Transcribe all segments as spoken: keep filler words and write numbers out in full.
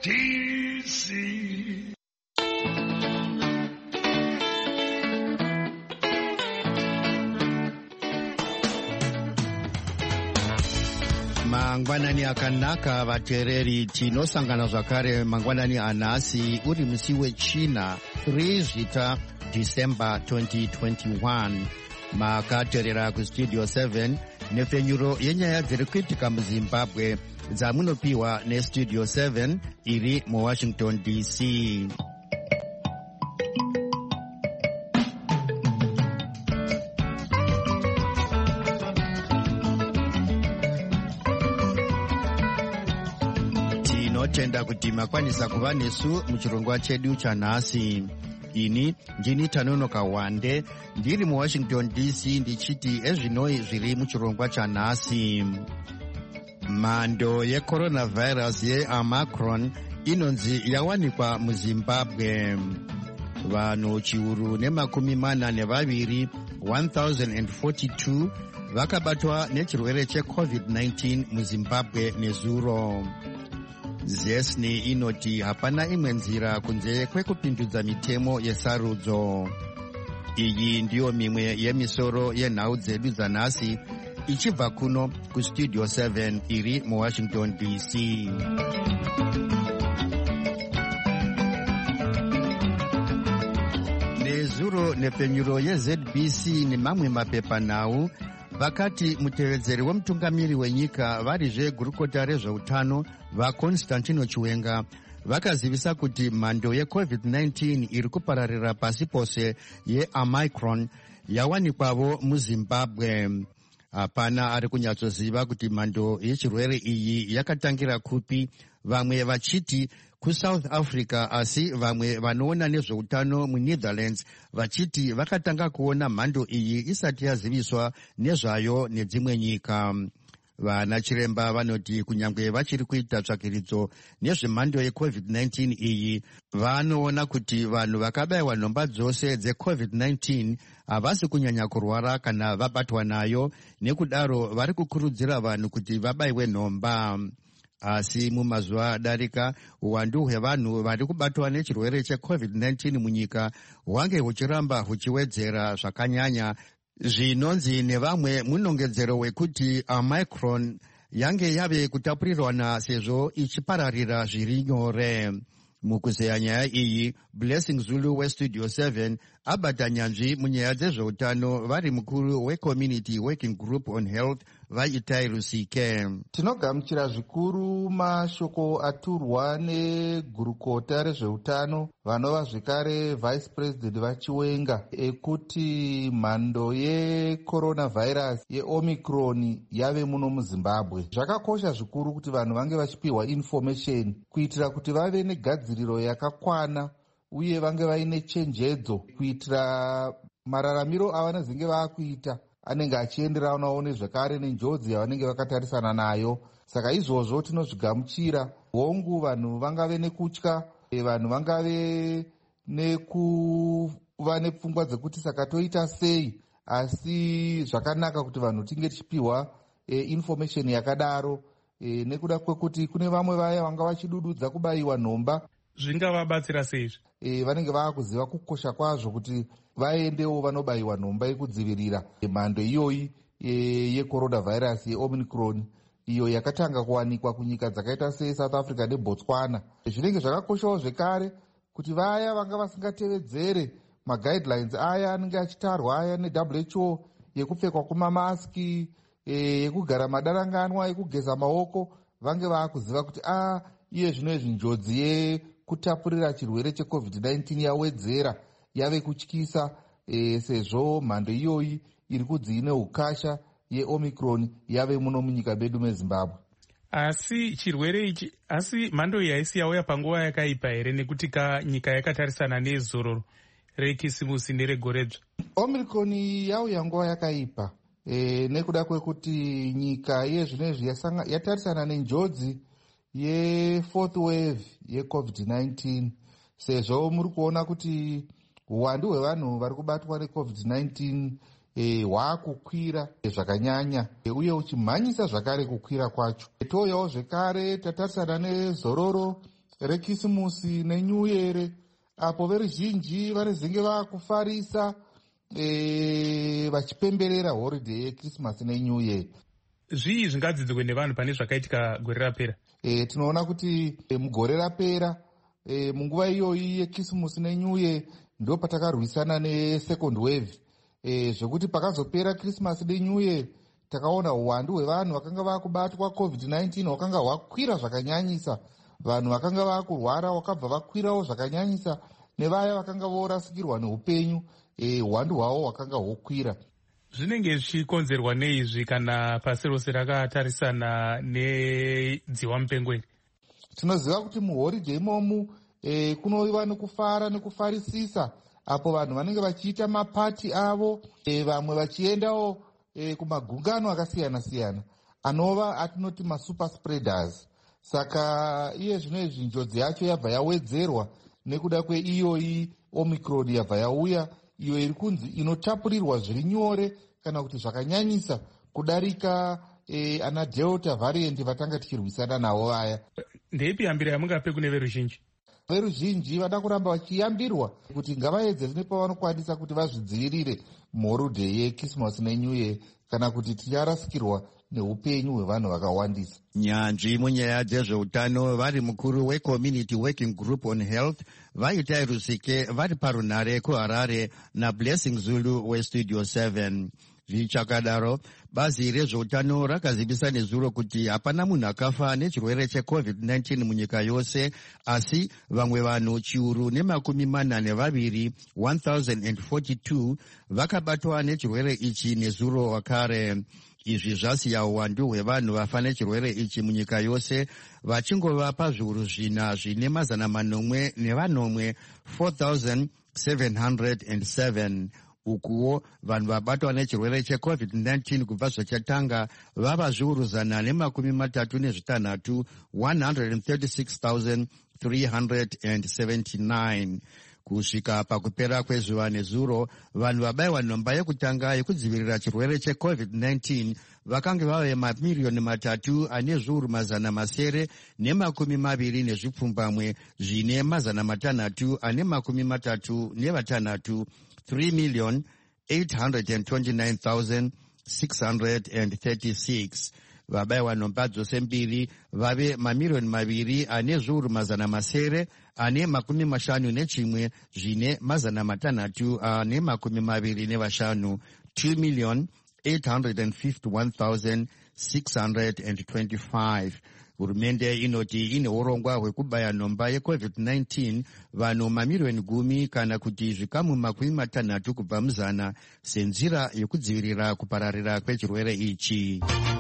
D C. Mangwanani akanaka vateereri, tinosangana zvakare mangwanani anhasi uri musi wechina three zvita December twenty twenty-one. Makateerera kustudio seven nepfenyuro yenyaya dziri kuitika muZimbabwe dzamunopiwa nestudio seven iri muWashington D C. Tinotenda kuti makwanisa kuva nesu muchirongwa chedu chanhasi. Ini ndini Tanonoka Wande ndiri muWashington D C ndichiti ezvinoi zviri muchirongwa chanhasi. Mhando yecoronavirus yeOmicron inonzi yawanikwa muZimbabwe. Vanhu chiuru nemakumi mana nevaviri one thousand forty-two vakabatwa nechirwere checovid nineteen muZimbabwe nezuro. Zesni inoti hapana imwe nzira kunze kwekupindudza mitemo yesarudzo. Iyi ndiyo mimwe yemisoro yenhau dzedu dzanhasi ichibva kuno kustudio seven iri muWashington D C. Nezuro nepfenyuro yeZ B C nemamwe mapepanhau vakati mutevedzeri wemutungamiri wenyika varizve gurukota rezveutano vaConstantino Chiwenga vakazivisa kuti mhando yecovid nineteen iri kupararira pasi pose yeOmicron yawanikwavo muZimbabwe. Hapana ari kunyatsoziva kuti mhando yechirwere iyi yakatangira kupi, vamwe vachiti kuSouth Africa, asi vamwe vanoona nezveutano muNetherlands vachiti vakatanga kuona mhando iyi isati yaziviswa nezvayo nedzimwe nyika. Vana chiremba vanoti kunyangwe vachiri kuita tsvakiridzo nezvemhando yecovid nineteen iyi, vanoona kuti vanhu vakabayiwa nhomba dzose dzecovid nineteen havasi kunyanya kurwara kana vabatwa nayo, nekudaro vari kukurudzira vanhu kuti vabayiwe nhomba. Asi mumazuva adarika uwandu hwevanhu vari kubatwa nechirwere checovid nineteen munyika hwange huchiramba huchiwedzera zvakanyanya, zvinonzi nevamwe munongedzero wekuti Omicron yange yave kutapurirwana sezvo ichipararira zviri nyore. Mukuzeya nyaya iyi, Blessing Zulu westudio seven abata nyanzvi munyaya dzezveutano vari mukuru weCommunity Working Group on Health vaitai Rusike. Tinogamuchira zvikuru mashoko aturwa negurukota rezveutano vanova zvekare vice president vaChiwenga ekuti mhando yecoronavirus yeOmicron yave muno muZimbabwe. Zvakakosha zvikuru kuti vanhu vange vachipiwa information kuitira kuti vave negadziriro yakakwana uye vange vaine chenjedzo kuitira mararamiro avanenge vaakuita anenge achienderanawo nezvekare nenjodzi yavanenge vakatarisana nayo. Saka izvozvo tinozvigamuchira. Hongu vanhu vangave nekutya, vanhu vangave nekuva nepfungwa dzekuti saka toita sei, asi zvakanaka kuti vanhu tinge tichipiwa e, information yakadaro e, nekuda kwekuti kune vamwe vaya vanga vachidududza kubayiwa nhomba. Zvingavabatsira seizvi? E, vanenge vaakuziva kukosha kwazvo kuti vaendewo vanobayiwa nhomba yekudzivirira mhando iyoyi e, yecoronavirus yeOmicron iyo yakatanga kuwanikwa kunyika dzakaita seSouth Africa neBotswana. Zvinenge zvakakoshawo zvekare kuti vaya vanga vasingatevedzere maguidelines aya anenge achitarwa aya neW H O yekupfekwa kumamaski, e, yekugara madaranganwa, yekugeza maoko, vange vaakuziva kuti a iye zvino izvi njodzi yekutapurira chirwere checovid nineteen yawedzera, yave kutyisa e, sezvo mhando iyoyi iri kudziine ukasha yeOmicron yave muno munyika medu meZimbabwe. Asi chirwere ichi, asi mhando iyi haisi yauya panguva yakaipa here, nekuti ka nyika yakatarisana nezororo rekisimusi neregoredzva? Omicron yauya nguva yakaipa e, nekuda kwekuti nyika yezvinezvi yatarisana nenjodzi yefourth wave yecovid nineteen, sezvo muri kuona kuti uwandu hwevanhu vari kubatwa necovid nineteen hwaakukwira e, zvakanyanya e, uye uchimhanyisa zvakare kukwira kwacho. Touyawo zvekare tatarisana nezororo rekisimusi nenyuu yere, apo veruzhinji vanezenge vakufarisa e, vachipemberera holiday yekrisimasi nenyuu yere. Zvii zvingadzidzikwe nevanhu pane zvakaitika gore rapera? E, tinoona kuti e, mugore rapera e, munguva iyoyi yekisimusi nenyuu yere ndo patakarwisana nesecond wave, e, zvekuti pakazopera krisimasi nenyuu yere takaona uwandu hwevanhu vakanga vakubatwa covid nineteen hwakanga hwakwira zvakanyanyisa. Vanhu vakanga vakurwara wakabva vakwirawo zvakanyanyisa, nevaya vakanga vorasikirwa neupenyu uwandu e, hwavo hwakanga hwokwira. Zvinenge zvichikonzerwa neizvi kana pasi rose rakatarisana nedziwa mupengo iri? Tinoziva kuti muholiday imomu e, kunova nekufara nekufarisisa, apo vanhu vanenge vachiita mapati avo, e, vamwe vachiendawo e, kumagungano akasiyana siyana anova atinoti masuper spreaders. Saka iye zvino izvi njodzi yacho yabva yawedzerwa nekuda kweiyoyi Omicron yabva yauya, iyo iri kunzi inotapurirwa zviri nyore kana kuti zvakanyanyisa kudarika e, ana Delta variant vatanga tichirwisana navo vaya. Ndeipi yambiro yamungape kune veruzhinji? Veruzhinji vada kuramba vachiyambirwa kuti ngavaedzere nepavanokwanisa kuti vazvidzivirire muholiday yekrisimasi nenyuu yere kana kuti ticharasikirwa neupenyu hwevanhu vakawandisa. Nyanzvi munyaya dzezveutano vari mukuru weCommunity Working Group on Health vaita Rusike vari parunhare kuHarare naBlessing Zulu weStudio seven. Zvichakadaro, bazi rezveutano rakazivisa nezuro kuti hapana munhu akafa nechirwere checovid nineteen munyika yose, asi vamwe vanhu chiuru nemakumi mana nevaviri one thousand forty-two vakabatwa nechirwere ichi nezuro wakare. Izvi zvasiya uwandu hwevanhu vafa nechirwere ichi munyika yose vachingova pazviuru zvina zvine mazana manomwe nevanomwe four thousand seven hundred seven. Ukuwo vanhu vabatwa nechirwere checovid nineteen kubva zvachatanga vava zviuru zana nemakumi matatu nezvitanhatu one hundred thirty-six thousand three hundred seventy-nine. Kusvika pakupera kwezuva nezuro, vanhu vabayiwa nhomba yekutanga yekudzivirira chirwere checovid nineteen vakange vave mamiriyoni matatu ane zviuru mazana masere nemakumi maviri nezvipfumbamwe zvine mazana matanhatu ane makumi matatu nevatanhatu three million eight hundred twenty-nine thousand six hundred thirty-six. Vabayiwa nhomba dzose mbiri vave mamiriyoni maviri ane zviuru mazana masere ane makumi mashanu nechimwe zvine mazana matanhatu ane makumi maviri nevashanu two million eight hundred fifty-one thousand six hundred twenty-five. Hurumende inoti ine urongwa hwekubaya nhomba yecovid nineteen vanhu mamiriyoni gumi kana kuti zvikamu makumi matanhatu kubva muzana senzira yekudzivirira kupararira kwechirwere ichi.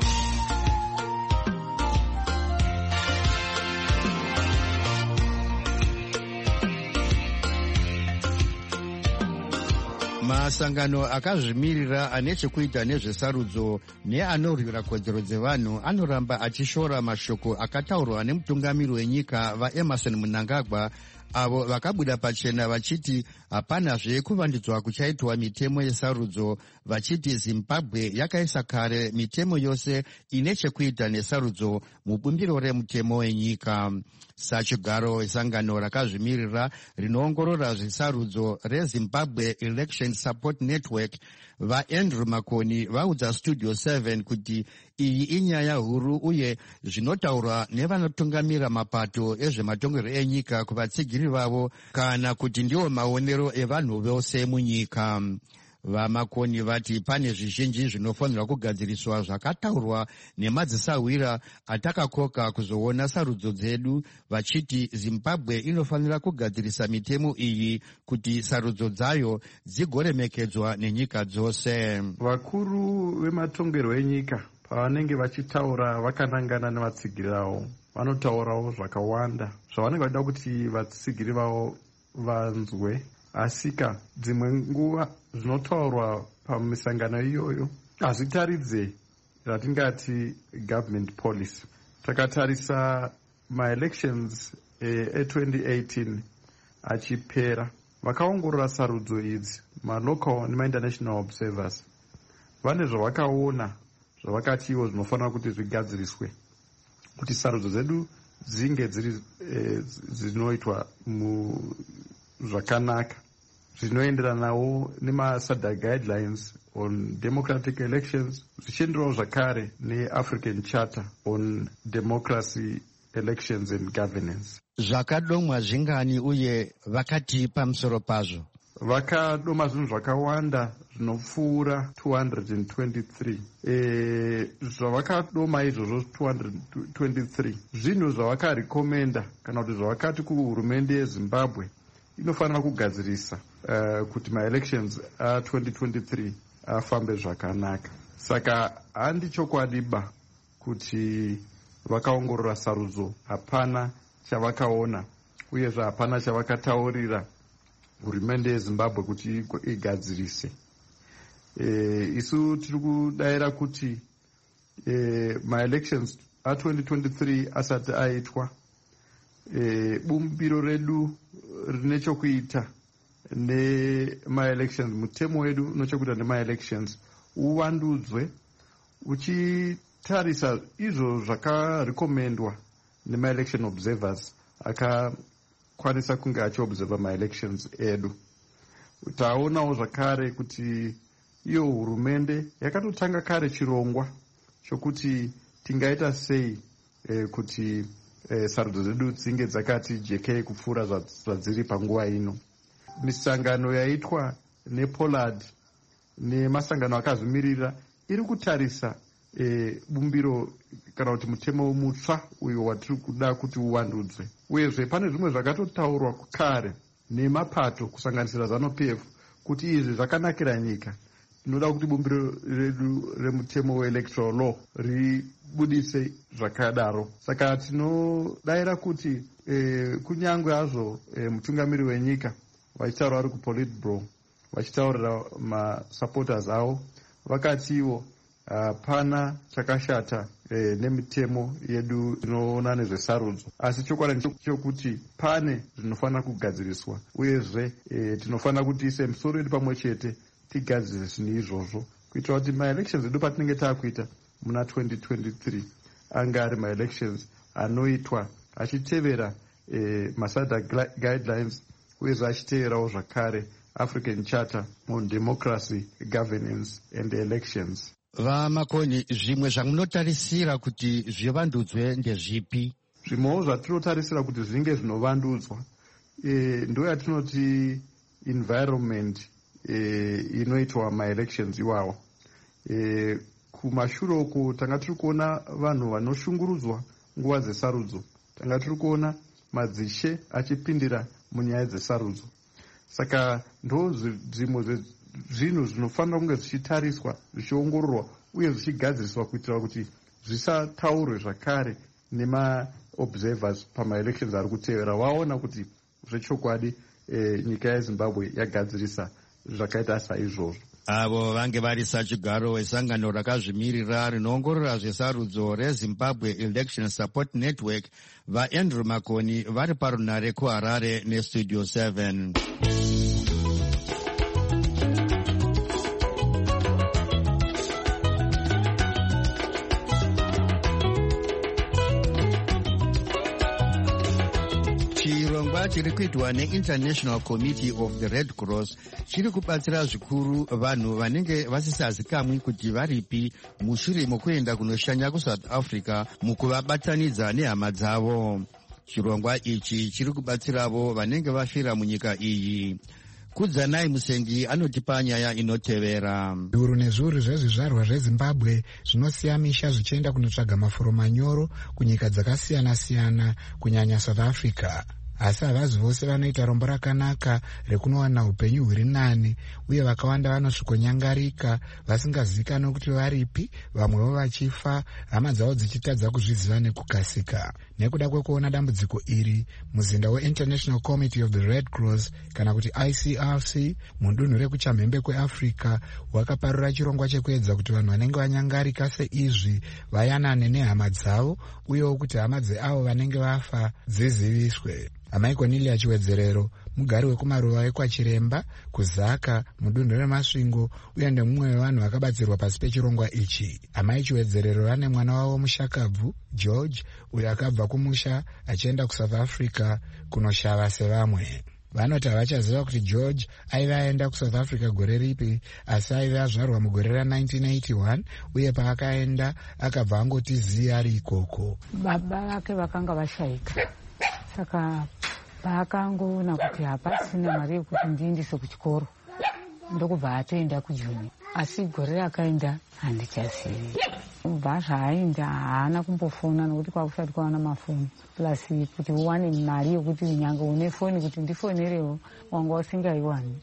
Masangano akazvimirira ane chekuita nezvesarudzo neanorwira kodzero dzevanhu anoramba achishora mashoko akataurwa nemutungamiri wenyika vaEmerson Mnangagwa, avo vakabuda pachena vachiti hapanazve kuvandudzwa kuchaitwa mitemo yesarudzo, vachiti Zimbabwe yakaisa kare mitemo yose ine chekuita nesarudzo mubumbiro remutemo wenyika. Sachigaro esangano rakazvimirira rinoongorora zvesarudzo reZimbabwe Election Support Network vaAndrew Makoni vaudza Studio seven kuti iyi inyaya huru uye zvinotaurwa nevanotungamira mapato ezvematongerwo enyika kuvatsigiri vavo kana kuti ndiwo maonero evanhu vose munyika. VaMakoni vati pane zvizhinji zvinofanirwa kugadziriswa zvakataurwa nemadzisawira atakakoka kuzoona sarudzo dzedu, vachiti Zimbabwe inofanira kugadzirisa mitemo iyi kuti sarudzo dzayo dzigoremekedzwa nenyika dzose. Vakuru vematongerwo enyika pavanenge vachitaura vakanangana nevatsigiri vavo vanotaurawo zvakawanda zvavanenge vachida kuti vatsigiri vavo vanzwe, asika dzimwe nguva zvinotaurwa pamisangano iyoyo hazvitaridze zvatingati government policy. Takatarisa ma-elections e-twenty eighteen achipera, vakaongorora sarudzo idzi ma-local nema-international observers vane zvavakaona zvavakati ivo zvinofanira kuti zvigadziriswe kuti sarudzo dzedu dzinge dziri dzinoitwa zvakanaka zvinoenderanawo nema-SADC guidelines on democratic elections, zvichienderawo zvakare ne-African Charter on democracy, elections and governance. Zvakadomwa zvingani uye vakati pamusoro pazvo? Vakadoma zvinhu zvakawanda zvinopfuura two hundred twenty-three. E, zvavakadoma izvozvo two hundred twenty-three zvinhu zvavakarekomenda kana kuti zvavakati kuhurumende yeZimbabwe inofanira kugadzirisa uh, kuti ma-elections a twenty twenty-three afambe zvakanaka. Saka handi chokwadiba kuti vakaongorora sarudzo, hapana chavakaona uyezve hapana chavakataurira hurumende yeZimbabwe kuti igadzirise. E, isu tiri kudayira kuti e, ma-elections a twenty twenty-three asati aitwa, e, bumbiro redu rine chokuita nema-elections, mutemo wedu une chokuita nema-elections uvandudzwe uchitarisa izvo zvakarekomendwa nema-election observers akakwanisa kunge achiobserva ma-elections edu. Taonawo zvakare kuti iyo hurumende yakatotanga kare chirongwa chokuti tingaita sei eh, kuti eh, sarudzo dzedu dzinge dzakati jekei kupfuura zvadziri panguva ino. Misangano yaitwa nePollard nemasangano akazvimirira iri kutarisa e, bumbiro kana kuti mutemo mutsva uyo watiri kuda kuti uvandudzwe. Uyezve pane zvimwe zvakatotaurwa kare nemapato kusanganisira ZANU-P F kuti izvi zvakanakira nyika. Tinoda kuti bumbiro redu remutemo weelectoral law ribudise zvakadaro. Saka tinodayira kuti e, kunyangwe hazvo e, mutungamiri wenyika vachitaura vari kuPolitburo vachitaurira masupporters avo vakatiwo hapana chakashata e, nemitemo yedu inoona nezvesarudzo, asi chokwadi chokuti pane zvinofanira kugadziriswa uyezve e, tinofanira kuti ise misoro yedu pamwe chete tigadzirise zvinhu izvozvo kuitira kuti ma-elections edu patinenge taakuita muna twenty twenty-three anga ari ma-elections anoitwa achitevera e, ma-SADC guidelines uyezve achiteverawo zvakare African Charter on democracy, governance and elections. Vamakoni, zvimwe zvamunotarisira kuti zvivandudzwe ndezvipi? Zvimwewo zvatinotarisira kuti zvinge zvinovandudzwa e, ndo yatinoti environment e, inoitwa ma-elections iwawo. E, kumashure uku tanga tiri kuona vanhu vanoshungurudzwa nguva dzesarudzo, tanga tiri kuona madzishe achipindira munyaya dzesarudzo. Saka ndo zvimwe zvinhu zvinofanira kunge zvichitariswa, zvichiongororwa uye zvichigadziriswa kuitira kuti zvisataurwe zvakare nema-observers pama-elections ari kutevera, vaona kuti zvechokwadi e, nyika yeZimbabwe yagadzirisa zvakaita saizvozvo. Avo vange vari sachigaro wesangano rakazvimirira rinoongorora zvesarudzo reZimbabwe Election Support Network, vaAndrew Makoni vari parunare kuHarare neStudio seven. Chirongwa chiri kuitwa neInternational Committee of the Red Cross chiri kubatsira zvikuru vanhu vanenge vasisazikamwi kuti varipi mushure mokuenda kunoshanya kuSouth Africa mukuvabatanidza nehama dzavo. Chirongwa ichi chiri kubatsiravo vanenge vafira munyika iyi. Kudzanai Musengi anotipa nyaya inotevera. Zviuru nezviuru zvezvizvarwa zveZimbabwe zvinosiya misha zvichienda kunotsvaga mafuro manyoro kunyika dzakasiyana-siyana kunyanya South Africa. Asi havazi vose vanoita rombo rakanaka rekunowana upenyu huri nani, uye vakawanda vanosvikonyangarika vasingazivikanwi kuti varipi, vamwevo vachifa, hama dzavo dzichitadza kuzviziva nekukasika. Nekuda kwekuona dambudziko iri, muzinda weInternational Committee of the Red Cross kana kuti I C R C mudunhu rekuchamhembe kweAfrica wakaparura chirongwa chekuedza kuti vanhu vanenge vanyangarika seizvi vayanane nehama dzavo, uyewo kuti hama dzeavo vanenge vafa dziziviswe. Amai Cornelia Chiwedzerero mugari wekumaruva ekwachiremba kuzaka mudunhu remasvingo uye ndemumwe wevanhu vakabatsirwa pasi pechirongwa ichi. Amai Chiwedzerero vane mwana wavo mushakabvu George uyo akabva kumusha achienda kuSouth Africa kunoshava sevamwe. Vanoti havachaziva kuti George aiva aenda kuSouth Africa gore ripi, asi aiva azvarwa mugore ra1981 uye paakaenda akabva angoti ziya ari ikoko. Baba vake vakanga vashayika, saka paakangoona kuti hapasina mari yekuti ndiendese kuchikoro ndokubva atoenda kujuni, asi gore rakaenda handichazivi. Kubva zvaaenda haana kumbofona nokuti kwakusati kwawana mafoni, plus kuti uwane mari yokuti nyange une foni kuti ndifonerewo wanga usingaiwani.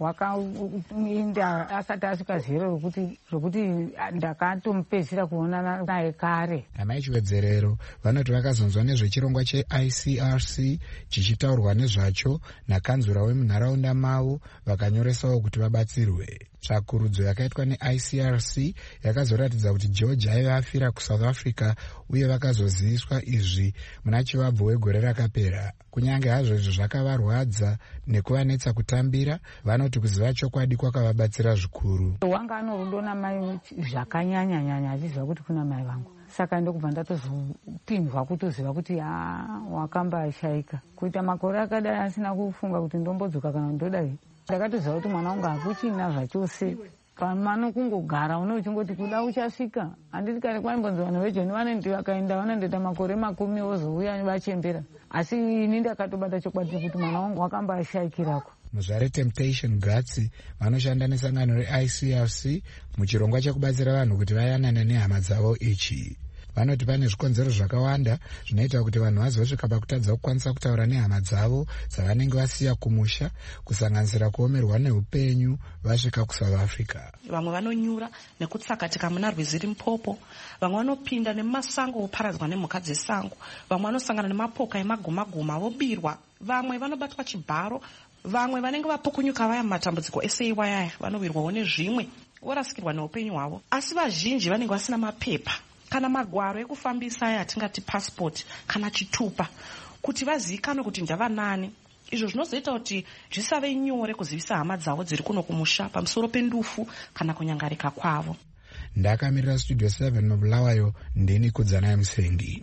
Wakaenda asati asvika zero rokuti rokuti ndakatomupedzisira kuonana naye kare. Amai Chiwedzerero vanoti vakazonzwa nezvechirongwa cheI C R C chichitaurwa nezvacho nakanzura wemunharaunda mavo vakanyoresawo kuti vabatsirwe. Tsvakurudzo yakaitwa neI C R C yakazoratidza kuti George aiva afira kuSouth Africa uye vakazoziviswa izvi muna chivabvo wegore rakapera. Kunyange hazvo izvo zvakavarwadza nekuvanetsa kutambira, vanoti kuziva chokwadi kwakavabatsira zvikuru. Wanga anorudo namai zvakanyanya nyanya achiziva kuti kuna mai vangu, saka ndokubva ndatozopindwa kutoziva kuti haa wakambashayika. Kuita makore akadai asina kufunga kuti ndombodzoka kana ndodai, ndakatoziva kuti mwana wangu hakuchina zvachose. Pamano kungogara uno uchingoti kuda uchasvika. Handiti kare kwaimbonzi vanhu vejoni vanoti vakaenda vanondoita makore makumi ozouya vachembera, asi ini ndakatobata chokwadi kuti mwana wangu wakambashayikirako. Muzvare Temptation Gatsi vanoshanda nesangano reI C R C muchirongwa chekubatsira vanhu kuti vayanane nehama dzavo ichi. Vanoti pane zvikonzero zvakawanda zvinoita kuti vanhu vazosvika pakutadza kukwanisa kutaura nehama dzavo dzavanenge vasiya kumusha, kusanganisira kuomerwa neupenyu vasvika kuSouth Africa. Vamwe vanonyura nekutsakatika muna rwizi Limpopo, vamwe vanopinda nemumasango voparadzwa nemhuka dzesango, vamwe vanosangana nemapoka emagumaguma vobirwa, vamwe vanobatwa chibharo, vamwe vanenge vapukunyuka vaya matambudziko ese iwayaya vanowirwawo nezvimwe vorasikirwa neupenyu hwavo. Asi vazhinji vanenge vasina mapepa kana magwaro ekufambisa aya atingati passport kana chitupa kuti vazivikanwe kuti ndavanani. Izvo zvinozoita kuti zvisave nyore kuzivisa hama dzavo dziri kuno kumusha pamusoro pendufu kana kunyangarika kwavo. Ndakamirira Studio seven mubulawayo, ndini Kudzanaye Musengi.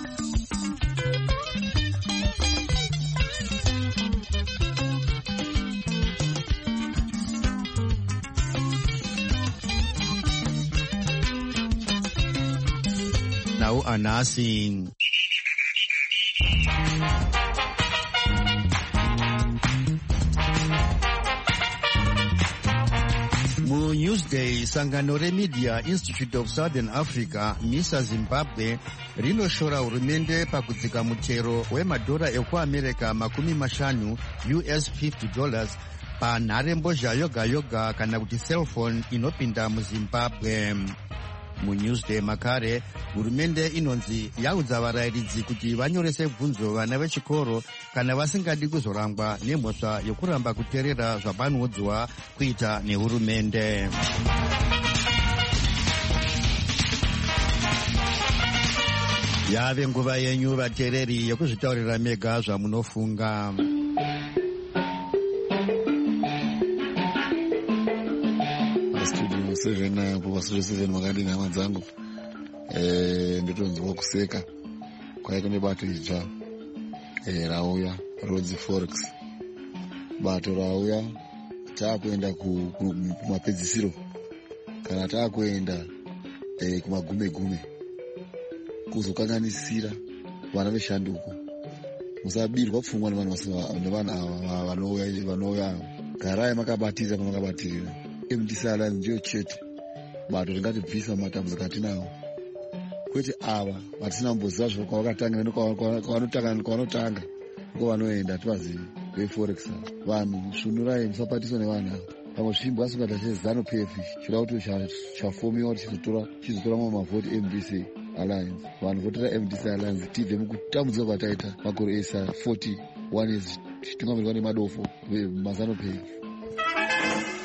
Now announcing mu Newsday, sangano reMedia Institute of Southern Africa MISA Zimbabwe rinoshora hurumende pakudzika mutero wemadhora ekuAmerica makumi mashanu U S fifty dollars panharembozha yoga yoga kana kuti cellphone inopinda muZimbabwe. MuNewsday makare hurumende inonzi yaudza varayiridzi kuti vanyorese bvunzo vana vechikoro kana vasingadi kuzorangwa nemhosva yokuramba kuteerera zvavanoudzwa kuita nehurumende. Yave nguva yenyu vateereri yokuzvitaurira mega zvamunofunga. seven kuvastudio seven makadini hama dzangu eh nditonzwa kuseka kwai kune bato idzva eh rauya Rhodes Forex. Bato rauya taakuenda kumapedzisiro kana taakuenda eh kumagume gume kuzokanganisira vana veshanduko. Musabirwa pfungwa nevanhu ava vanouya vanouya garai makabatira pamakabatirira. M D C Alliance ndio chete bato ringatibvisa matambudziko atinawo, kwete ava vatisina kumboziva zvakavakatanga nekwavanotanga kwavanotanga kwavanoenda tivazivi veforex. Vanhu shunurai musapatiswa nevanhu ava. Pamwe svimbo asingata chezano P F choda kuti chafomiwa kuti chizotora chizotora mamwe mavhoti M D C Alliance. Vanhu votora M D C Alliance tibve mukutambudzika kwataita makore esa forty-one years titungamirwa nemadofo mazano P F.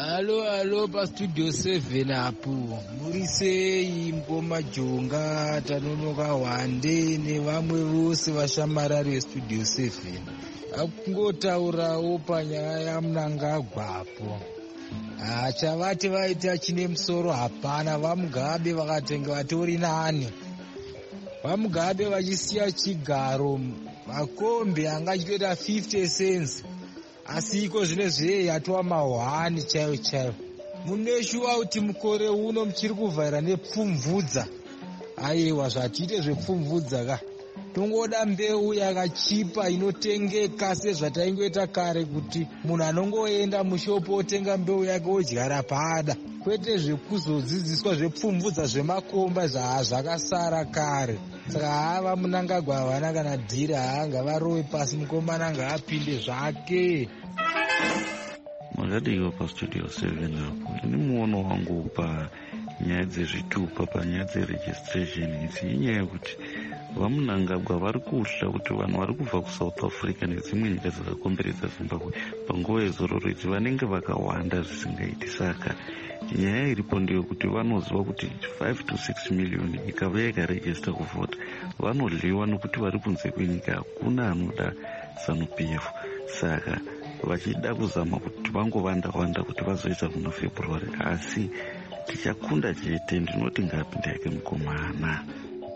Alo alo pastudio seven apo muri sei Mboma Jonga Tanonoka Wande nevamwe vose vashamarari vestudio seven. Akungotaurawo panyaya yaMnangagwapo. Chavati vaita chine musoro hapana. VaMugabe vakatenga vatori nani. VaMugabe vachisiya chigaro makombi anga achitoita fifty cents. Asi iko zvine zvei yatova mahwani chaiwo chaiwo. Muneshuwa kuti mukore uno muchiri kuvhaira nepfumvudza. Aiwa zvatiite zvepfumvudza ka. Tongoda mbeu yakachipa inotengeka sezvataingoita kare kuti munhu anongoenda mushopo otenga mbeu yake odyara pada. Kwete zvekuzodzidziswa zvepfumvudza zvemakomba zvakasara kare. Saka hava Mnangagwa havana kana dhira hanga varowe pasi mukomana anga apinde zvake. Makadaiwa pastudio seven apo ini muono wangu panyaya dzezvitupa panyaya dzeregistration idzi inyaya yekuti vaMnangagwa vari kuhla kuti vanhu vari kubva kuSouth Africa nedzimwe nyika dzakakomberedza Zimbabwe panguva yezororo idzi vanenge vakawanda zvisingaiti. Saka nyaya iripo ndeyekuti vanoziva kuti five to six million ikava yakaregista kuvhota vanodliwa nokuti vari kunze kwenyika hakuna anoda ZANU-P F. Saka vachida kuzama kuti vangovanda wanda kuti vazoita muna February. Asi tichakunda chete ndinoti ngapinda yake mukomana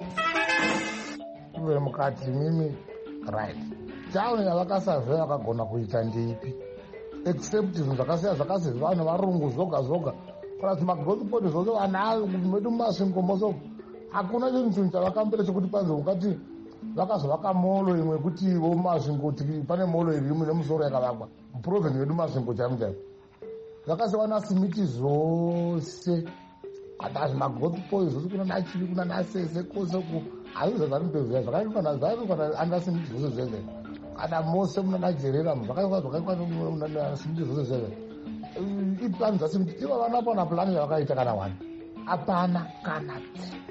iwe mukati mimi right tauni yavakasavhe vakagona kuita ndeipi except zvinhu zvakasiya zvakasiya vanhu varungu zvoga zvoga kana kuti magospoti zvose vanayo medu mumasvingo moso hakuna chinhu chinhu chavakambere chekuti panze ungati vakazovaka molo imwe yekuti ivo mumasvingo kuti pane molo iri imwe nemusoro yakavakwa mupurovheni yedu masvingo chaimu chaimu zvakasiya vana simiti zvose hata zvimagospoti zvose kuna nachivi kuna nasese koseku hazvo zvarinipezvaya zvakaikana zvaikana andasimiti zvose zvese kana mose muna najerera zvakaikwa zvakaikwa simiti zvose zvese iplani dzasimiti iva vana pana plani yavakaita kana wani hapana kana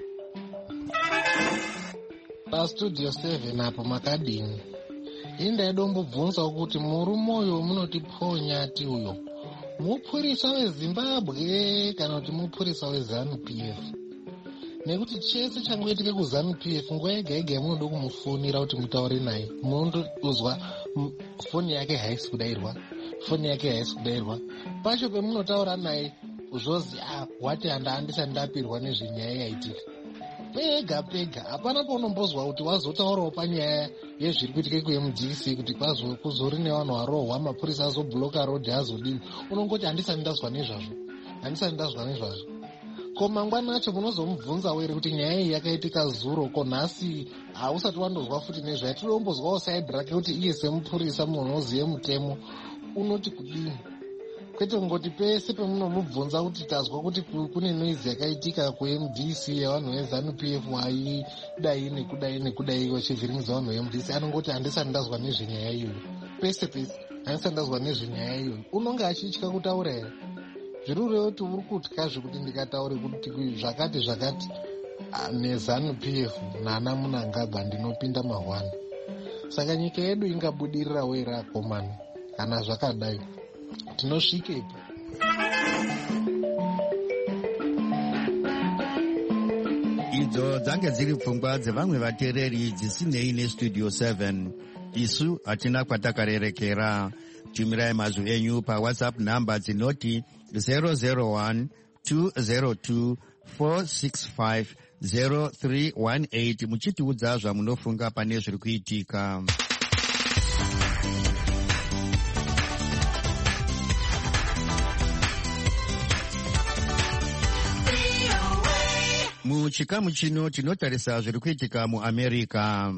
pastudio seven apo makadini indaidombobvunzawo kuti murume uyo munotiponya ti uyo mupurisa weZimbabwe kana kuti mupurisa weZANU-P F. Nekuti chese changoitike kuZANU-P F nguva yega yega yamunoda kumufonera kuti mutaure naye munondozwa foni yake haisi kudairwa foni yake haisi kudairwa pacho pemunotaura naye zvozi ah wati handisati ndapirwa nezvenyaya yaitika pega pega hapana paunombozwa kuti wazotaurawo panyaya yezviri kuitike kuM D C kuti kuzori nevanhu varohwa mapurisa azobhuloka rodhi azodini unongoti handisati ndazwa nezvazvo handisati ndazwa nezvazvo ko mangwana acho munozomubvunzawo ere kuti nyaya iyi yakaitika zuro ko nhasi hausati wandozwa futi nezvayo tinombozwawo saidhi rake kuti iye semupurisa munhu unoziye mutemo unoti kudini kwete kungoti pese pemunomubvunza kuti tazwa kuti kune noizi yakaitika kuM D C yavanhu veZANU-P F waidai nekudai nekudai vachivhiringidza vanhu veM D C anongoti handisati ndazwa nezvenyaya iyoyo pese pese handisati ndazwa nezvenyaya iyoyo unonge achitya kutaura here zvirure kuti uri kutya zvekuti ndikataure kuti zvakati zvakati neZANU-P F nana Mnangagwa ndinopinda mahwani. Saka nyika yedu ingabudirirawo here akomana kana zvakadai tinosvikepo. Idzo dzange dziri pfungwa dzevamwe vateereri dzisinei nestudio seven. Isu hatina kwatakarerekera. Tumirai mazwi enyu paWhatsApp namba dzinoti zero zero one two zero two four six five zero three one eight muchitiudza zvamunofunga pane zviri kuitika. Muchikamu chino tinotarisa zviri kuitika muAmerica.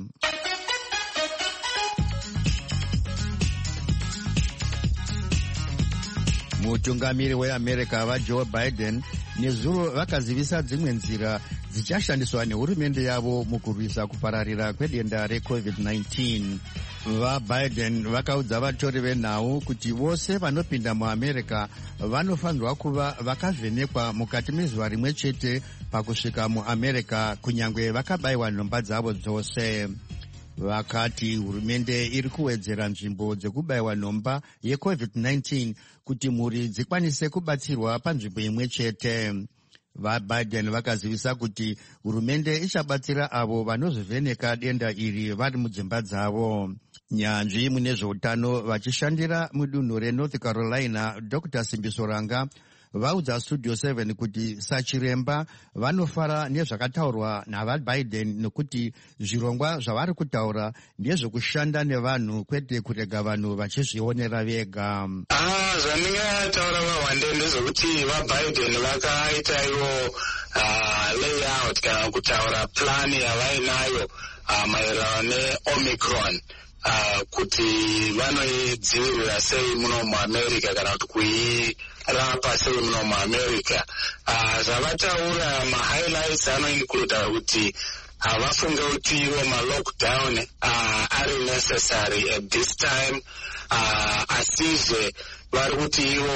Mutungamiri weAmerica vaJoe Biden nezuro vakazivisa dzimwe nzira dzichashandiswa nehurumende yavo mukurwisa kupararira kwedenda recovid nineteen. VaBiden vakaudza vatori venhau kuti vose vanopinda muAmerica vanofanirwa kuva vakavhenekwa mukati mezuva rimwe chete pakusvika muAmerica kunyange vakabayiwa nhomba dzavo dzose. vakati hurumende iri kuwedzera nzvimbo dzekubayiwa nhomba yecovid nineteen kuti mhuri dzikwanise kubatsirwa panzvimbo imwe chete. VaBiden vakazivisa kuti hurumende ichabatsira avo vanozvivheneka denda iri vari mudzimba dzavo. Nyanzvi mune zveutano vachishandira mudunhu reNorth Carolina, Doctor Simbisoranga vaudza Studio seven kuti sachiremba vanofara nezvakataurwa navaBiden nekuti zvirongwa zvavari kutaura ndezvekushanda nevanhu kwete kurega vanhu vachizvionera vega. Ah, zvandingataura vahwande ndezvekuti vaBiden vakaita ivo uh, layout kana kutaura plan yavainayo uh, maererano neOmicron. Uh, kuti vanoidzivirira sei muno muAmerica kana kuti kuirapa sei muno muAmerica. Uh, zvavataura mahighlights anoincluda kuti havafunge kuti iwo malockdown uh, ari necessary at this time, uh, asizve vari kuti iwo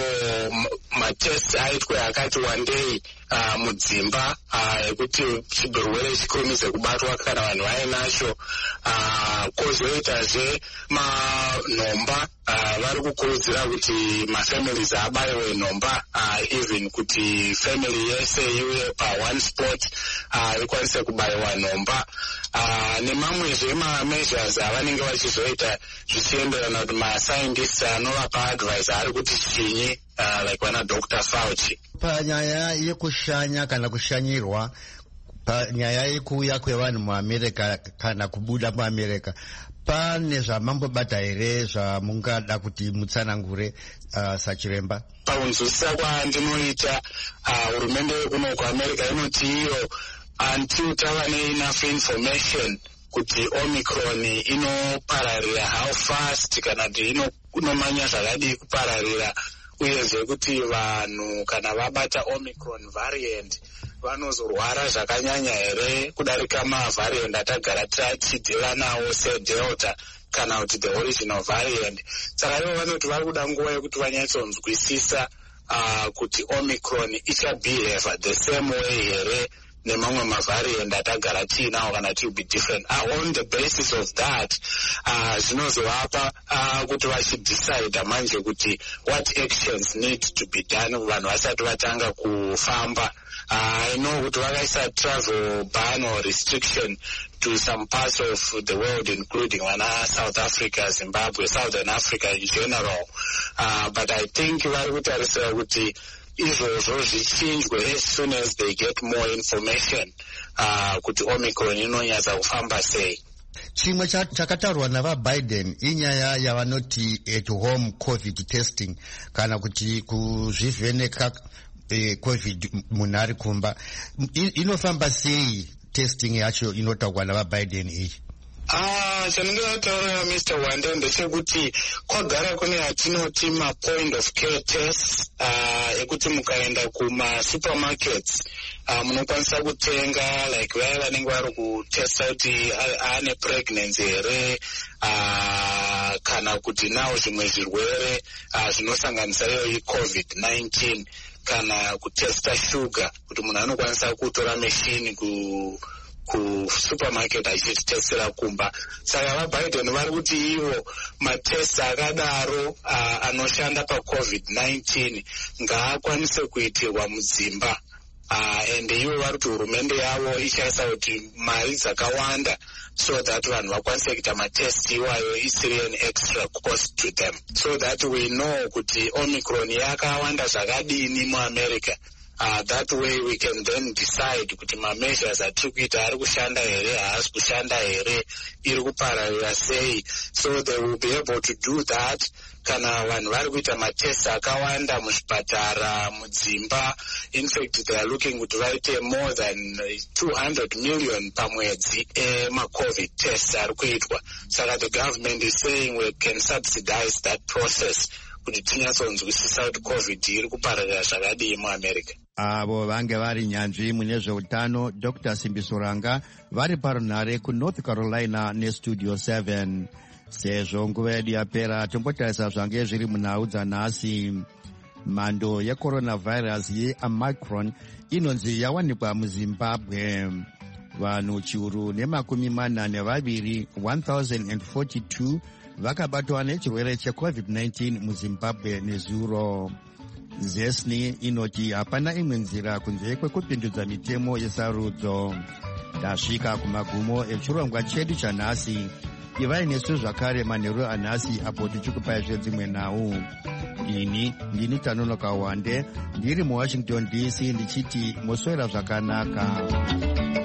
matest aitwe akati wandei uh, mudzimba ekuti uh, chirwere chikurumidze kubatwa kana vanhu vainacho. Uh, kwozoitazve manhomba uh, vari kukurudzira kuti mafamilies abayiwe nhomba, uh, even kuti family yese iwe paone spot uh, ikwanise kubayiwa nhomba. Uh, nemamwezve mameasures avanenge vachizoita zvichienderana kuti mascientists anovapa advice ari kuti chinyi, uh, like vana Doctor Fauci. Panyaya yekushanya kana kushanyirwa panyaya yekuuya kwevanhu muAmerica kana kubuda muAmerica, pane zvamambobata here zvamungada kuti mutsanangure uh, sachiremba? Pakunzwisisa kwandinoita, hurumende uh, yekuno kuAmerica inoti iyo until tava neenough information kuti Omicron inopararira how fast kana kuti inomanya zvakadii kupararira, uyezve kuti vanhu kana vabata Omicron variant vanozorwara zvakanyanya here kudarika mavariant atagara tichidhila nawo seDelta kana kuti the original variant. Saka ivo vanoti vari kuda nguva yekuti vanyatsonzwisisa uh, kuti Omicron ichabehave the same way here nemamwe mavariant atagara tiinawo kana it will be different. Uh, on the basis of that, uh, zvinozovapa uh, kuti vachidecide manje kuti what actions need to be done vanhu vasati vatanga kufamba. Uh, I know kuti vakaisa travel ban or restriction to some parts of the world, including vana South Africa, Zimbabwe, Southern Africa in general. Uh, but I think vari kutarisira kuti izvozvo zvichinjwe as soon as they get more information uh, kuti Omicron inonyatsa kufamba sei. Chimwe chakataurwa navaBiden inyaya yavanoti at home COVID testing kana kuti kuzvivheneka eh, COVID munhu ari kumba. Inofamba sei testing yacho inotaurwa navaBiden iyi? Ah, chandingataura Mister Wande ndechekuti kwagara kune atinoti ma-point of care tests uh, ekuti mukaenda kuma-supermarkets uh, munokwanisa kutenga like vaya vanenge vari kutesta kuti ane pregnancy here uh, kana kuti nawo zvimwe zvirwere uh, zvinosanganisa iyo iCovid nineteen kana kutesta sugar, kuti munhu anokwanisa kutora machine ku kusupermarket achitesera kumba. Saka vaBiden vari kuti ivo matest akadaro uh, anoshanda paCovid nineteen ngaakwanise kuitirwa mudzimba. Uh, and ivo vari kuti hurumende yavo ichaisa kuti mari dzakawanda so that vanhu vakwanise kuita matest iwayo isiri an extra cost to them, so that we know kuti Omicron yakawanda zvakadini muAmerica. Uh, that way we can then decide kuti ma-measures atiri kuita ari kushanda here, haasi kushanda here, iri kupararira sei. So they will be able to do that. Kana vanhu vari kuita matest akawanda muzvipatara, mudzimba, in fact they are looking kuti vaite more than two hundred million pamwedzi ema-COVID tests ari kuitwa. Saka the government is saying we can subsidize that process kuti tinyatsonzwisisa kuti COVID iri kupararira zvakadii muAmerica. Avo vange vari nyanzvi mune zveutano Doctor Simbisoranga vari parunhare kuNorth Carolina neStudio seven. Sezvo nguva yedu yapera tombotarisa zvange zviri munhau dzanhasi. Mhando yeCoronavirus yeOmicron inonzi yawanikwa muZimbabwe. vanhu chiuru nemakumi mana nevaviri one thousand forty-two vakabatwa nechirwere checovid nineteen muzimbabwe nezuro. Zesni inoti hapana imwe nzira kunze kwekupindudza mitemo yesarudzo. Tasvika kumagumo echirongwa chedu chanhasi. Ivai nesu zvakare manheru anhasi apo tichikupai zvedzimwe nhau. Ini ndini Tanonoka Wande ndiri muWashington D C ndichiti moswera zvakanaka.